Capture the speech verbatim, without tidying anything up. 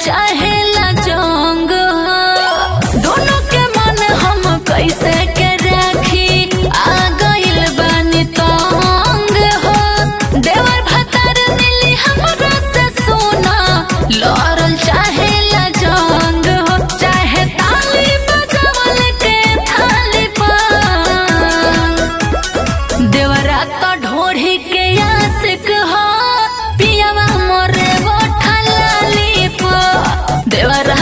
चाहेला जंग दोनों के मन हम कैसे के राखी आ गइल बानी तंग हो देवर भतार मिली हमरा से सोना लड़ल चाहेला जंग हो चाहे ताली बजावल के थाली पर देवरा तो ढोढ़ी के आशिक हो पियावा मोरे गोठा लाली पर देवरा